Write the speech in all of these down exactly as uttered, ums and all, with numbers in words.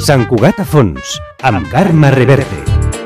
Sant Cugat a fons, amb Carme Reverte.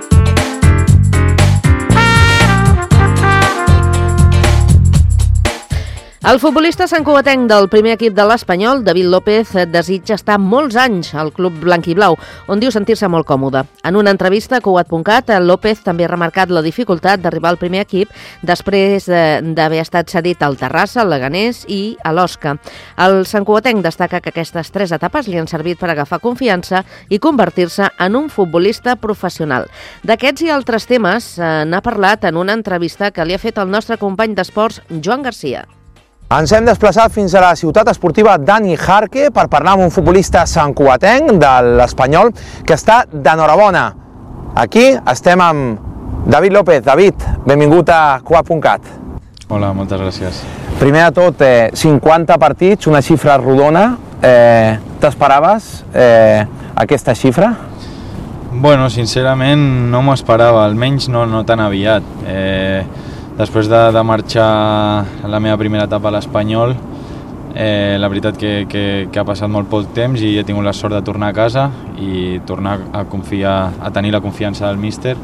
El futbolista santcugatenc del primer equip de l'Espanyol, David López, desitja estar molts anys al club blanquiblau, on diu sentir-se molt còmode. En una entrevista a Cugat punt cat, López també ha remarcat la dificultat d'arribar al primer equip després d'haver estat cedit al Terrassa, al Leganés i a l'Osca. El santcugatenc destaca que aquestes tres etapes li han servit per agafar confiança i convertir-se en un futbolista professional. D'aquests i altres temes n'ha parlat en una entrevista que li ha fet el nostre company d'esports, Joan Garcia. Ens hem desplaçat fins a la ciutat esportiva Dani Jarque per parlar amb un futbolista santcugatenc de l'Espanyol que està d'enhorabona. Aquí estem amb David López. David, benvingut a Cugat punt cat. Hola, moltes gràcies. Primer de tot, eh, cinquanta partits, una xifra rodona. Eh, T'esperaves eh, aquesta xifra? Bueno, sincerament no m'ho esperava, almenys no, no tan aviat. Eh, Després de, de marxar a la meva primera etapa a l'Espanyol, eh, la veritat que, que, que ha passat molt poc temps i he tingut la sort de tornar a casa i tornar a, confiar, a tenir la confiança del míster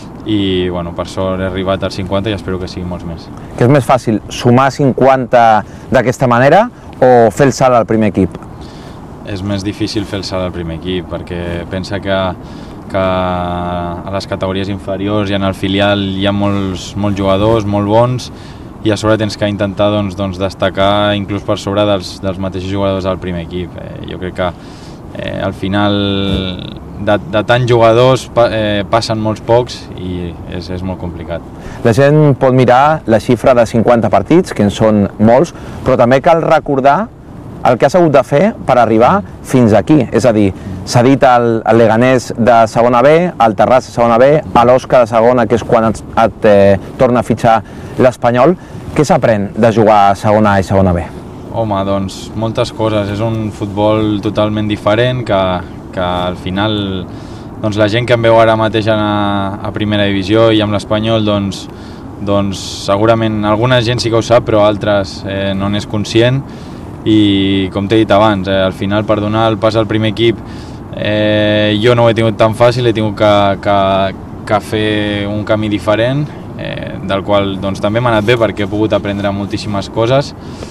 i bueno, per sort he arribat als cinquanta i espero que sigui molts més. Què és més fàcil, sumar cinquanta d'aquesta manera o fer el salt al primer equip? És més difícil fer el salt al primer equip perquè pensa que que a les categories inferiors i en el filial hi ha molts, molts jugadors, molt bons, i a sobre tens que intentar doncs, doncs, destacar inclús per sobre dels, dels mateixos jugadors del primer equip. Eh, jo crec que eh, al final de, de tants jugadors pa, eh, passen molts pocs i és, és molt complicat. La gent pot mirar la xifra de cinquanta partits, que en són molts, però també cal recordar el que has hagut de fer per arribar fins aquí, és a dir, s'ha dit al, al Leganés de segona B, al Terrassa de segona B, a l'Osca de segona, que és quan et, et eh, torna a fitxar l'Espanyol. Què s'aprèn de jugar a segona A i segona B? Home, doncs moltes coses. És un futbol totalment diferent que, que al final doncs, la gent que em veu ara mateix a, a primera divisió i amb l'Espanyol doncs, doncs segurament alguna gent sí que ho sap, però altres eh, no n'és conscient. I com t'he dit abans, eh, al final per donar el pas al primer equip eh, jo no ho he tingut tan fàcil, he tingut que, que, que fer un camí diferent, eh, del qual doncs, també m'ha anat bé perquè he pogut aprendre moltíssimes coses,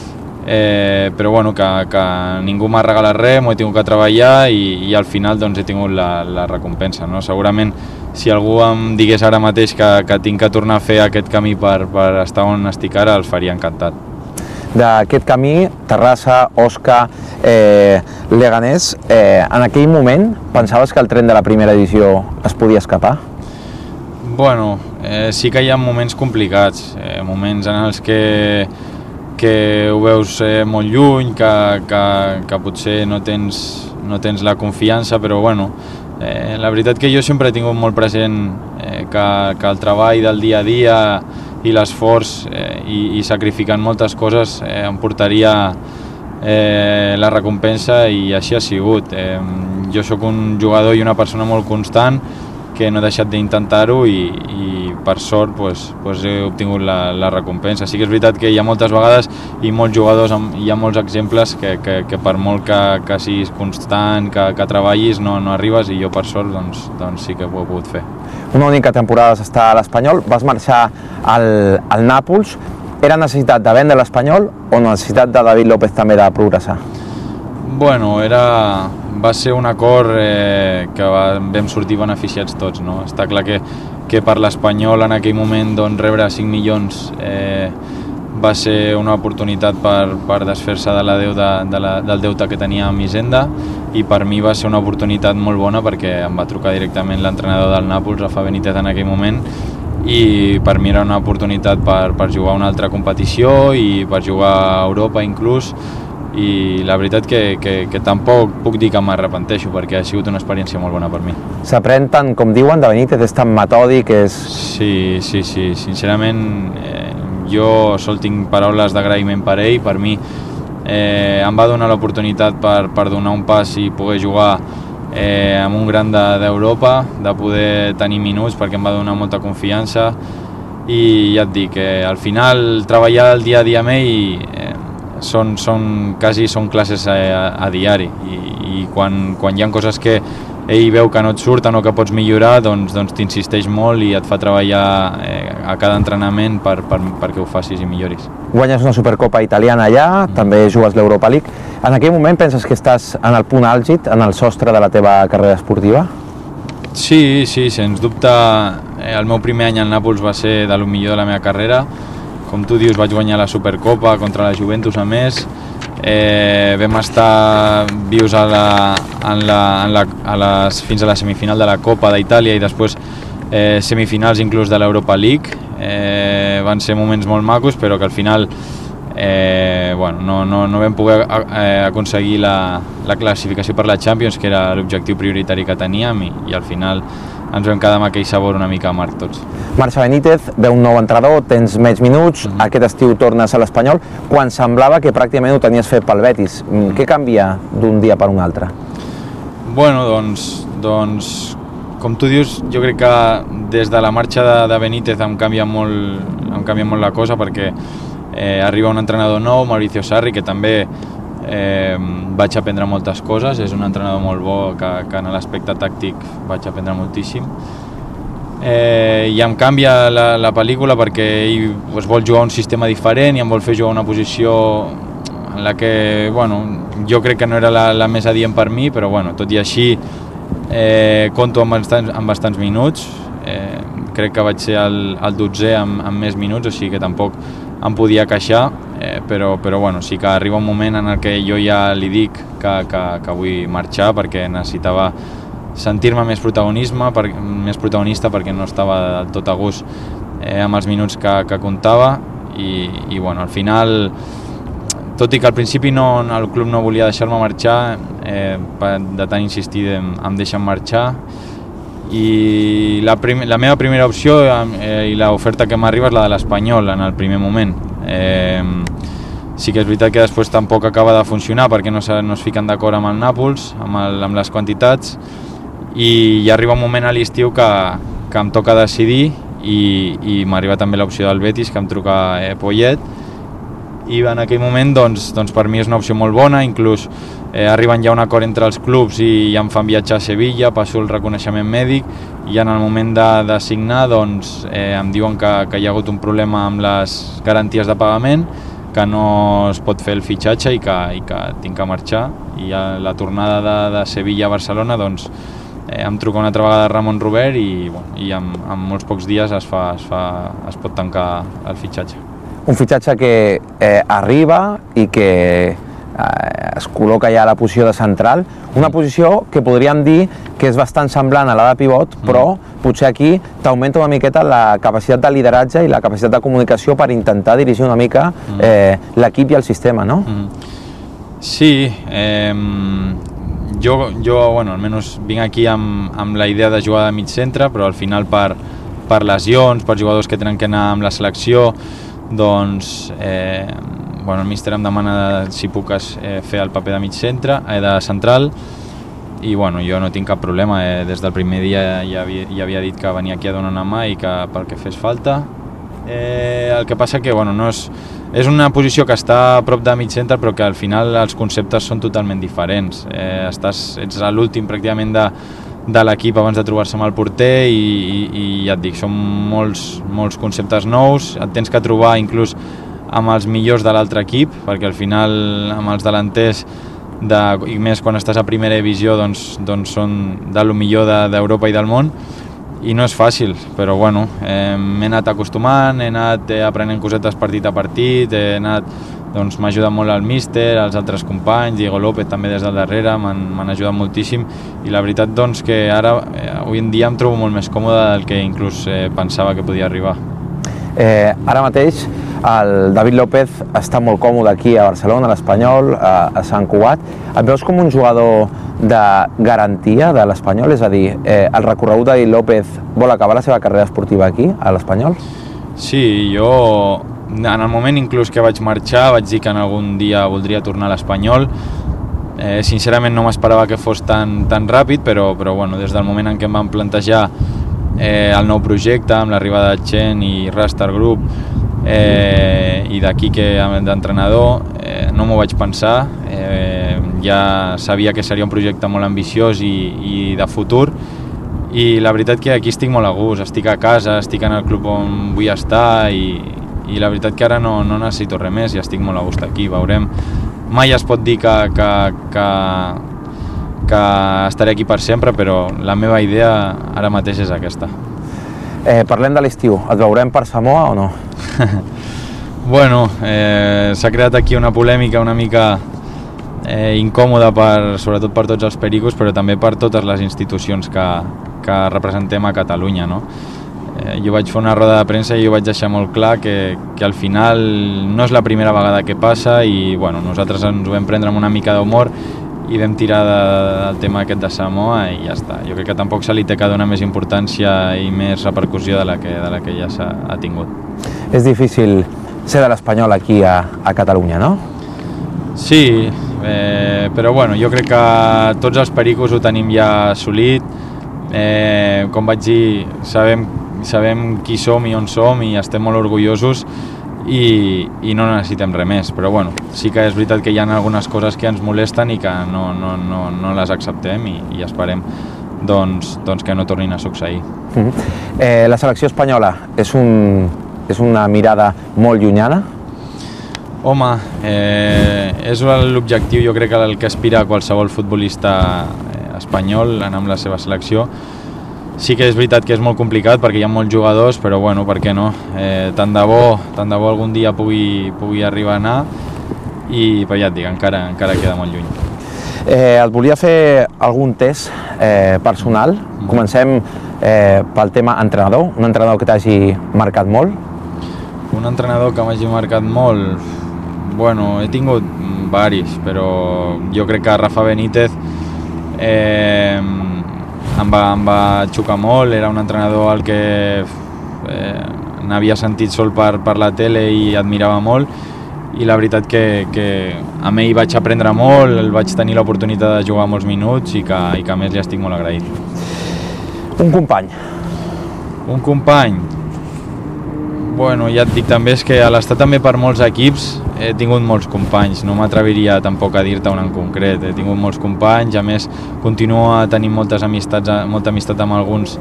eh, però bueno, que, que ningú m'ha regalat res, m'ho he tingut que treballar i, i al final doncs, he tingut la, la recompensa. No? Segurament si algú em digués ara mateix que, que tinc que tornar a fer aquest camí per, per estar on estic ara, el faria encantat. D'aquest camí, Terrassa, Osca, eh, Leganés, eh, en aquell moment pensaves que el tren de la primera divisió es podia escapar? Bueno, eh, sí que hi ha moments complicats, eh, moments en els que, que ho veus eh, molt lluny, que, que, que potser no tens, no tens la confiança, però bueno, eh, la veritat que jo sempre he tingut molt present eh, que, que el treball del dia a dia i l'esforç eh, i, i sacrificant moltes coses eh, em portaria eh, la recompensa i així ha sigut. Eh, jo sóc un jugador i una persona molt constant que no he deixat d'intentar-ho i, i per sort pues, pues he obtingut la, la recompensa. Sí que és veritat que hi ha moltes vegades i molts jugadors, hi ha molts exemples que, que, que per molt que, que siguis constant, que, que treballis, no, no arribes i jo per sort doncs, doncs sí que ho he pogut fer. Una única temporada vas estar a l'Espanyol, vas marxar al, al Nàpols. Era necessitat de vendre l'Espanyol o necessitat de David López també de progressar? Bueno, era, va ser un acord eh, que va, vam sortir beneficiats tots. No? Està clar que, que per l'Espanyol en aquell moment doncs, rebre cinc milions eh, va ser una oportunitat per, per desfer-se de la deuda, de la, del deute que tenia amb Hisenda i per mi va ser una oportunitat molt bona perquè em va trucar directament l'entrenador del Nàpols, Rafa Benítez, en aquell moment i per mi era una oportunitat per, per jugar a una altra competició i per jugar a Europa inclús i la veritat que, que, que tampoc puc dir que m'arrepenteixo perquè ha sigut una experiència molt bona per mi. S'aprèn tant, com diuen, de Benítez, és tan metòdic, és... Sí, sí, sí, sincerament eh, jo sol tinc paraules d'agraïment per ell, per mi eh, em va donar l'oportunitat per, per donar un pas i poder jugar eh, amb un gran d'Europa, de, de poder tenir minuts perquè em va donar molta confiança i ja et dic, eh, al final treballar el dia a dia amb ell eh, són, són, quasi són classes a, a diari i, i quan, quan hi ha coses que, ell veu que no et surten o que pots millorar, doncs, doncs t'insisteix molt i et fa treballar eh, a cada entrenament per, per, perquè ho facis i milloris. Guanyes una Supercopa italiana allà, mm. també jugues l'Europa League. En aquell moment penses que estàs en el punt àlgid, en el sostre de la teva carrera esportiva? Sí, sí, sens dubte. Eh, el meu primer any al Nàpols va ser de lo millor de la meva carrera. Com tu dius, vaig guanyar la Supercopa contra la Juventus, a més. Eh, vam estar vius a la, en la, en la, a les, fins a la semifinal de la Copa d'Itàlia i després eh, semifinals inclús de l'Europa League. Eh, van ser moments molt macos, però que al final eh, bueno, no, no, no vam poder eh, aconseguir la, la classificació per la Champions, que era l'objectiu prioritari que teníem, i, i al final ens vam quedar amb aquell sabor una mica amarg tots. Marxa Benítez, ve un nou entrenador, tens menys minuts, mm-hmm. aquest estiu tornes a l'Espanyol, quan semblava que pràcticament ho tenies fet pel Betis. Mm-hmm. Què canvia d'un dia per un altre? Bueno, doncs, doncs, com tu dius, jo crec que des de la marxa de, de Benítez em canvia molt, em canvia molt la cosa, perquè eh, arriba un entrenador nou, Mauricio Sarri, que també Eh, vaig aprendre moltes coses, és un entrenador molt bo que, que en l'aspecte tàctic vaig aprendre moltíssim, eh, i em canvia la, la pel·lícula perquè ell pues, vol jugar un sistema diferent i em vol fer jugar una posició en la que bueno, jo crec que no era la, la més adient per mi, però bueno, tot i així eh, compto amb bastants, amb bastants minuts, eh, crec que vaig ser el, el dotzè amb, amb més minuts, o sigui que tampoc em podia queixar, eh, però, però bueno, sí que arriba un moment en el que jo ja li dic que, que, que vull marxar perquè necessitava sentir-me més protagonisme, per, més protagonista perquè no estava del tot a gust eh, amb els minuts que, que comptava i, i bueno, al final, tot i que al principi no, el club no volia deixar-me marxar, eh, de tant insistir em, em deixen marxar, i la, prim la meva primera opció eh, i l'oferta que m'arriba és la de l'Espanyol en el primer moment. Eh, sí que és veritat que després tampoc acaba de funcionar perquè no, no es fiquen d'acord amb el Nàpols, amb, el, amb les quantitats, i hi arriba un moment a l'estiu que, que em toca decidir i, i m'arriba també l'opció del Betis, que em truca eh, Poyet, i en aquell moment doncs, doncs per mi és una opció molt bona, inclús eh, arriben ja un acord entre els clubs i ja em fan viatjar a Sevilla, passo el reconeixement mèdic i en el moment de, de signar doncs, eh, em diuen que, que hi ha hagut un problema amb les garanties de pagament, que no es pot fer el fitxatge i que, i que tinc que marxar, i a la tornada de, de Sevilla a Barcelona doncs, eh, em truca una altra vegada Ramon Robert i, bueno, i en, en molts pocs dies es, fa, es, fa, es pot tancar el fitxatge. Un fitxatge que eh, arriba i que eh, es col·loca ja a la posició de central, una posició que podríem dir que és bastant semblant a la de pivot, però mm. potser aquí t'augmenta una miqueta la capacitat de lideratge i la capacitat de comunicació per intentar dirigir una mica eh, l'equip i el sistema, no? Mm. Sí, eh, jo, jo bueno, almenys vinc aquí amb, amb la idea de jugar de mig centre, però al final per, per lesions, per jugadors que tenen que anar amb la selecció, doncs eh, bueno, el míster em demana si puc eh, fer el paper de mig centre, eh, de central, i bueno, jo no tinc cap problema, eh, des del primer dia ja havia, ja havia dit que venia aquí a donar una mà i que pel que fes falta. Eh, el que passa que bueno, no és, és una posició que està a prop de mig centre, però que al final els conceptes són totalment diferents. Eh, estàs, ets a l'últim pràcticament de de l'equip abans de trobar-se amb el porter i, i, i ja et dic, són molts, molts conceptes nous, et tens que trobar inclús amb els millors de l'altre equip, perquè al final amb els delanters, de, i més quan estàs a primera divisió, doncs, doncs són de lo millor d'Europa de, i del món, i no és fàcil, però bueno, eh, m'he anat acostumant, he anat eh, aprenent cosetes partit a partit, he anat doncs m'ha ajudat molt el míster, els altres companys, Diego López també des del darrere, m'han ajudat moltíssim, i la veritat doncs que ara, eh, avui en dia em trobo molt més còmode del que inclús eh, pensava que podia arribar. Eh, ara mateix el David López està molt còmode aquí a Barcelona, a l'Espanyol, a, a Sant Cugat. Et veus com un jugador de garantia de l'Espanyol? És a dir, eh, el recorregut de David López vol acabar la seva carrera esportiva aquí, a l'Espanyol? Sí, jo en el moment inclús que vaig marxar vaig dir que en algun dia voldria tornar a l'Espanyol. Eh, sincerament no m'esperava que fos tan, tan ràpid, però, però bueno, des del moment en què em van plantejar eh, el nou projecte amb l'arribada de Chen i Rastar Group eh, i d'aquí que d'entrenador, eh, no m'ho vaig pensar. Eh, ja sabia que seria un projecte molt ambiciós i, i de futur, i la veritat que aquí estic molt a gust, estic a casa, estic en el club on vull estar i, i la veritat que ara no, no necessito res més i estic molt a gust aquí, veurem. Mai es pot dir que, que, que, que estaré aquí per sempre, però la meva idea ara mateix és aquesta. Eh, parlem de l'estiu, et veurem per Samoa o no? Bueno, eh, s'ha creat aquí una polèmica una mica eh, incòmoda, per, sobretot per tots els pericos, però també per totes les institucions que, que representem a Catalunya, no? Eh, jo vaig fer una roda de premsa i jo vaig deixar molt clar que, que al final no és la primera vegada que passa i bueno, nosaltres ens ho vam prendre amb una mica d'humor i vam tirar de, del tema aquest de Samoa i ja està. Jo crec que tampoc se li té que donar més importància i més repercussió de la que, de la que ja s'ha ha tingut. És difícil ser de l'Espanyol aquí a, a Catalunya, no? Sí, eh, però bueno, jo crec que tots els pericos ho tenim ja assolit. Eh, com vaig dir, sabem, sabem qui som i on som i estem molt orgullosos i, i no necessitem res més, però bueno, sí que és veritat que hi ha algunes coses que ens molesten i que no, no, no, no les acceptem i, i esperem doncs, doncs que no tornin a succeir. Mm-hmm. eh, la selecció espanyola és, un, és una mirada molt llunyana? Home, eh, és l'objectiu, jo crec que el que aspira qualsevol futbolista espanyol anar amb la seva selecció. Sí que és veritat que és molt complicat perquè hi ha molts jugadors, però bueno, per què no? Eh, tant de bo, tant de bo algun dia pugui, pugui arribar a anar i però ja et dic, encara, encara queda molt lluny. Eh, et volia fer algun test eh, personal. Mm. Comencem eh, pel tema entrenador, un entrenador que t'hagi marcat molt. Un entrenador que m'hagi marcat molt, bueno, he tingut varis, però jo crec que Rafa Benítez eh, em, va, em va xocar molt, era un entrenador al que eh, n'havia sentit sol per, per la tele i admirava molt, i la veritat que, que amb ell vaig aprendre molt, el vaig tenir l'oportunitat de jugar molts minuts i que, i que a més li estic molt agraït. Un company. Un company? Bueno, ja et dic també, és que a l'estar també per molts equips he tingut molts companys, no m'atreviria tampoc a dir-te un en concret, he tingut molts companys, a més continuo tenint moltes amistats, molta amistat amb alguns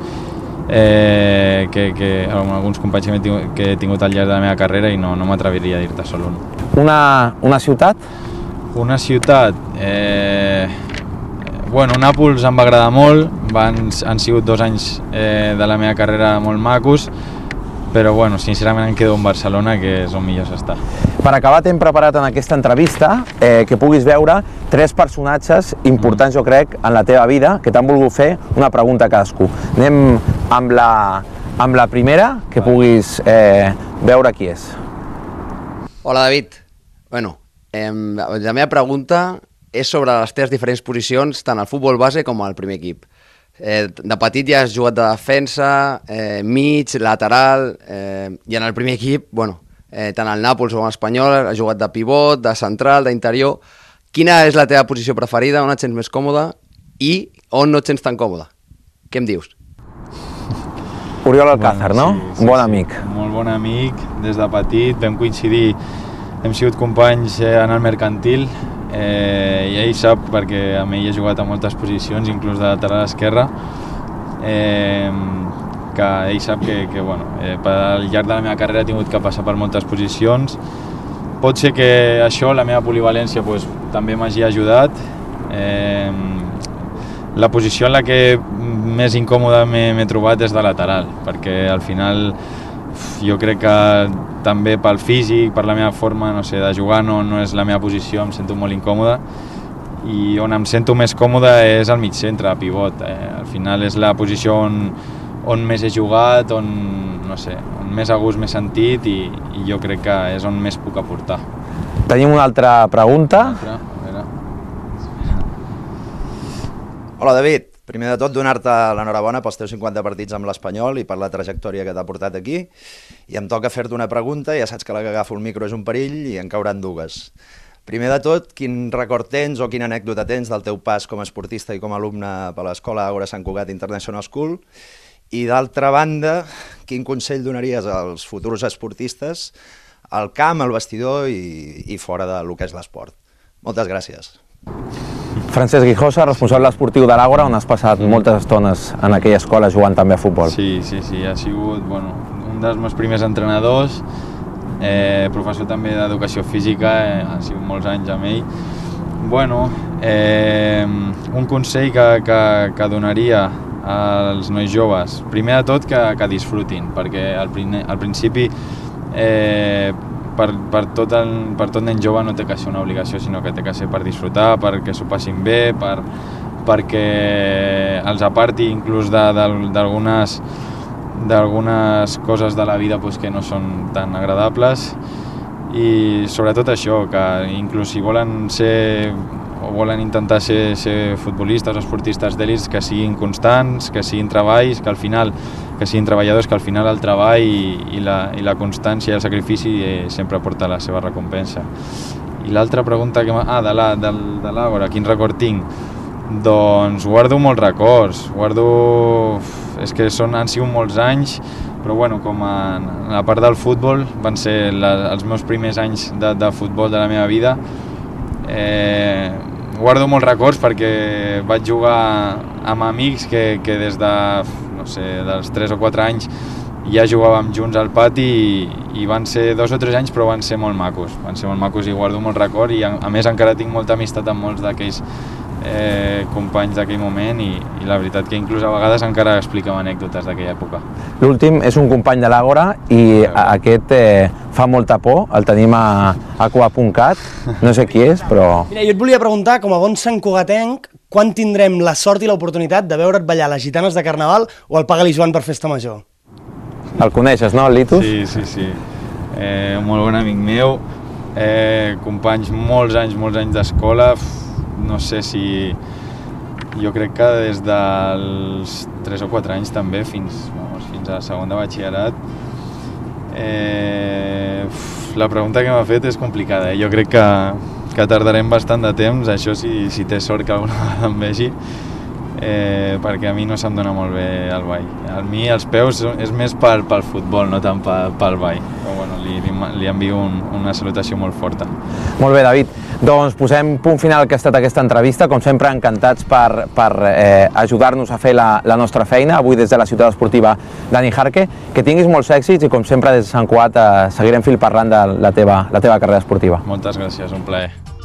eh, que, que, amb alguns companys que he, tingut, que he tingut al llarg de la meva carrera i no, no m'atreviria a dir-te sol un. Una, una ciutat? Una ciutat? Eh, bueno, Nàpols em va agradar molt, van, han sigut dos anys eh, de la meva carrera molt macos, però bueno, sincerament em quedo en Barcelona, que és on millor s'està. Per acabar, t'hem preparat en aquesta entrevista eh, que puguis veure tres personatges importants, mm. jo crec, en la teva vida, que t'han volgut fer una pregunta a cadascú. Anem amb la, amb la primera, que puguis eh, veure qui és. Hola, David. Bueno, eh, la meva pregunta és sobre les teves diferents posicions, tant al futbol base com al primer equip. Eh, de petit ja has jugat de defensa, eh, mig, lateral, eh, i en el primer equip, bueno, eh, tant al Nàpols com a l'Espanyol, has jugat de pivot, de central, d'interior. Quina és la teva posició preferida, on et sents més còmode i on no et sents tan còmode? Què em dius? Oriol Alcázar, bueno, no? Sí, sí, un bon sí. amic. Molt bon amic, des de petit, vam coincidir, hem sigut companys eh, en el mercantil, eh, i ell sap perquè amb ell he jugat a moltes posicions, inclús de lateral esquerra, eh, que ell sap que, que bueno, eh, al llarg de la meva carrera he tingut que passar per moltes posicions. Pot ser que això, la meva polivalència, pues, també m'hagi ajudat. Eh, la posició en la que més incòmode m'he trobat és de lateral, perquè al final jo crec que també pel físic, per la meva forma, no sé, de jugar no, no és la meva posició, em sento molt incòmode, i on em sento més còmode és al mig centre, a pivot. Eh? Al final és la posició on, on més he jugat, on, no sé, on més a gust m'he sentit i, i jo crec que és on més puc aportar. Tenim una altra pregunta. Una altra, a veure. Hola, David. Primer de tot, donar-te l'enhorabona pels teus cinquanta partits amb l'Espanyol i per la trajectòria que t'ha portat aquí. I em toca fer-te una pregunta, ja saps que la que agafo el micro és un perill i en cauran dues. Primer de tot, quin record tens o quina anècdota tens del teu pas com a esportista i com a alumne per l'escola Ágora Sant Cugat International School? I d'altra banda, quin consell donaries als futurs esportistes al camp, al vestidor i, i fora del que és l'esport? Moltes gràcies. Francesc Guijosa, responsable esportiu de l'Àgora, on has passat moltes estones en aquella escola jugant també a futbol. Sí, sí, sí, ha sigut bueno, un dels meus primers entrenadors, eh, professor també d'educació física, eh, ha sigut molts anys amb ell. Bueno, eh, un consell que, que, que donaria als nois joves, primer de tot que, que disfrutin, perquè al, al principi eh, Per, per, tot el, per tot nen jove no té que ser una obligació, sinó que té que ser per disfrutar, perquè s'ho passin bé, per, perquè els aparti inclús d'algunes d'algunes coses de la vida pues, que no són tan agradables, i sobretot això, que inclús si volen ser o volen intentar ser, ser futbolistes o esportistes d'èlits, que siguin constants, que siguin treballs, que al final que siguin treballadors, que al final el treball i, i, la, i la constància i el sacrifici eh, sempre porta la seva recompensa. I l'altra pregunta que m'ha... Ah, de l'Àgora, quin record tinc? Doncs guardo molts records, guardo... És que són, han sigut molts anys, però bueno, com a, a la part del futbol, van ser la, els meus primers anys de, de futbol de la meva vida. Eh, guardo molts records perquè vaig jugar amb amics que, que des de, no sé, dels tres o quatre anys ja jugàvem junts al pati i, i van ser dos o tres anys, però van ser molt macos, van ser molt macos i guardo molt record i a, a més encara tinc molta amistat amb molts d'aquells eh, companys d'aquell moment i, i la veritat que inclús a vegades encara expliquem anècdotes d'aquella època. L'últim és un company de l'Àgora i aquest eh, fa molta por, el tenim a aqua punt cat, no sé qui és, però... Mira, jo et volia preguntar, com a bon santcugatenc, quan tindrem la sort i l'oportunitat de veure't ballar les gitanes de Carnaval o el Paga-li Joan per Festa Major? El coneixes, no, el Litus? Sí, sí, sí. Eh, un molt bon amic meu, eh, companys molts anys, molts anys d'escola, no sé si... Jo crec que des dels tres o quatre anys també, fins, vamos, fins a la segona de batxillerat. Eh, la pregunta que m'ha fet és complicada, eh? Jo crec que, que tardarem bastant de temps, això si, si té sort que alguna vegada em vegi, eh, perquè a mi no se'm dona molt bé el ball. A mi els peus és més pel, pel futbol, no tant pel, pel ball. Però bueno, li, li, li envio un, una salutació molt forta. Molt bé, David. Doncs posem punt final que ha estat aquesta entrevista. Com sempre, encantats per, per eh, ajudar-nos a fer la, la nostra feina. Avui des de la ciutat esportiva Dani Jarque. Que tinguis molts èxits i com sempre des de Sant Cugat eh, seguirem fil parlant de la teva, la teva carrera esportiva. Moltes gràcies, un plaer.